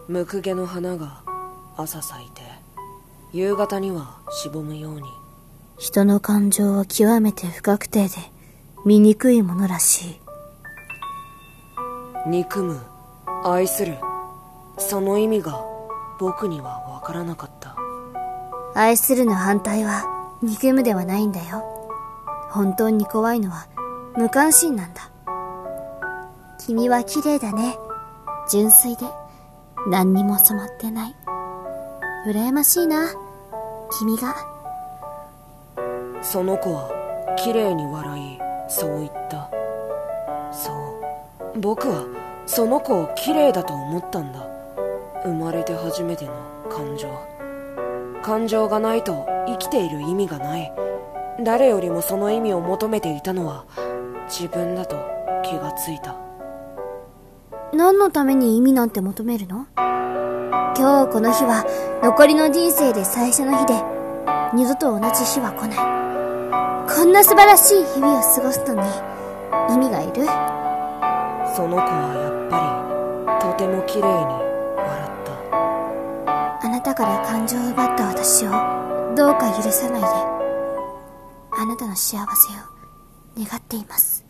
ムクゲの花が朝咲いて夕方にはしぼむように。 人の感情は極めて不確定で醜いものらしい。 憎む、愛する、その意味が僕には分からなかった。 愛するの反対は憎むではないんだよ。本当に怖いのは無関心なんだ。君は綺麗だね。純粋で何にも染まってない。羨ましいな、君が。 その子は綺麗に笑い、そう言った。そう、僕はその子を綺麗だと思ったんだ。生まれて初めての感情。感情がないと生きている意味がない。誰よりもその意味を求めていたのは自分だと気がついた。 何のために意味なんて求めるの？今日この日は残りの人生で最初の日で、二度と同じ日は来ない。こんな素晴らしい日々を過ごすのに意味がいる？ その子はやっぱりとても綺麗に笑った。 あなたから感情を奪った私をどうか許さないで。あなたの幸せを願っています。